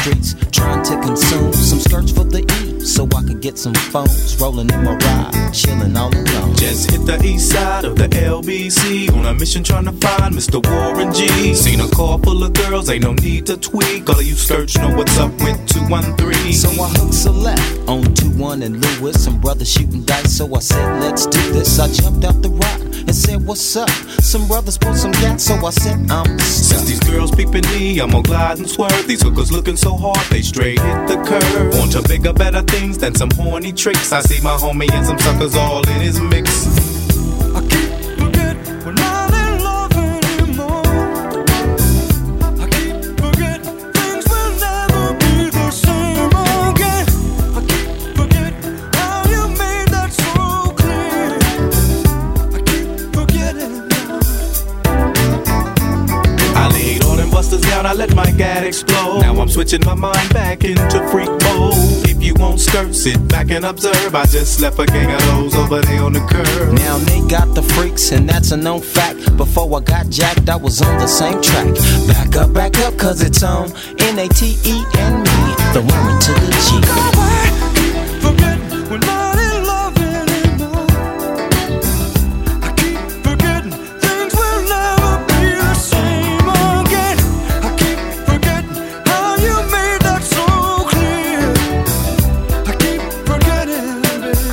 streets, trying to consume some skirts for the E, so I could get some phones, rolling in my ride, chilling all alone. Just hit the east side of the LBC, on a mission trying to find Mr. Warren G. Seen a car full of girls, ain't no need to tweak. All of you skirts know what's up with 213. So I hooked select on 21 and Lewis, some brothers shooting dice, so I said let's do this. I jumped out the rock and said what's up. Some brothers pulled some gas, so I said I'm stuck. Since these girls peeping me, I'm gonna glide and swerve. These hookers looking so hard, they straight hit the curve. Want to bigger, better things than some horny tricks. I see my homie and some suckers all in his mix. I keep forgetting we're not in love anymore. I keep forgetting things will never be the same again. I keep forgetting how you made that so clear. I keep forgetting now. I laid all them busters down, I let my gat explode. Now I'm switching my mind back into freak mode. If you won't skirt, sit back and observe. I just left a gang of those over there on the curb. Now they got the freaks, and that's a known fact. Before I got jacked, I was on the same track. Back up, cause it's on N-A-T-E and me, the woman to the G. I keep forgetting we're not in love anymore. I keep forgetting things will never be the same again. I keep forgetting how you made that so clear. I keep forgetting,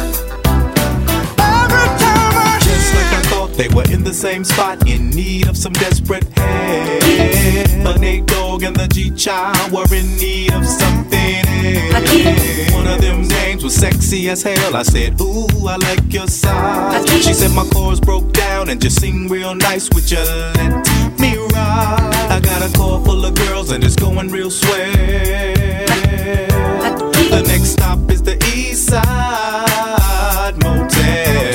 every time I Just like I thought they were in the same spot, in need of some desperate help. But Nate Dogg and the G-Child were in need of something else. One of them names was sexy as hell. I said, ooh, I like your size. She said my chords broke down and just sing real nice. Would you let me ride? I got a car full of girls and it's going real swell. The next stop is the East Side Motel.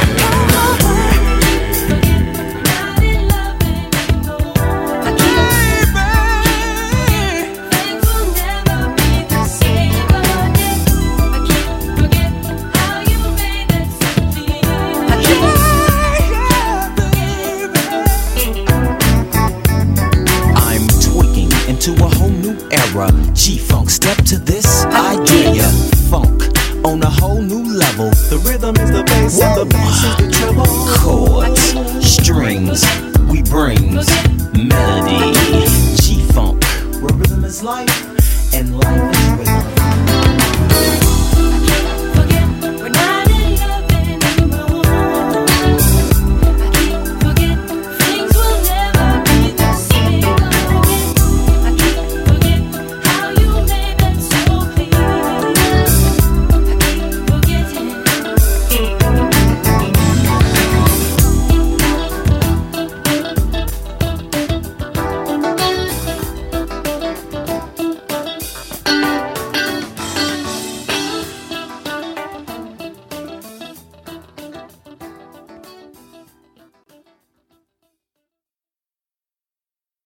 To a whole new era, G-Funk, step to this idea. Funk on a whole new level. The rhythm is the bass and the bass is the treble. Chords, strings, we bring melody. G-Funk, where rhythm is life.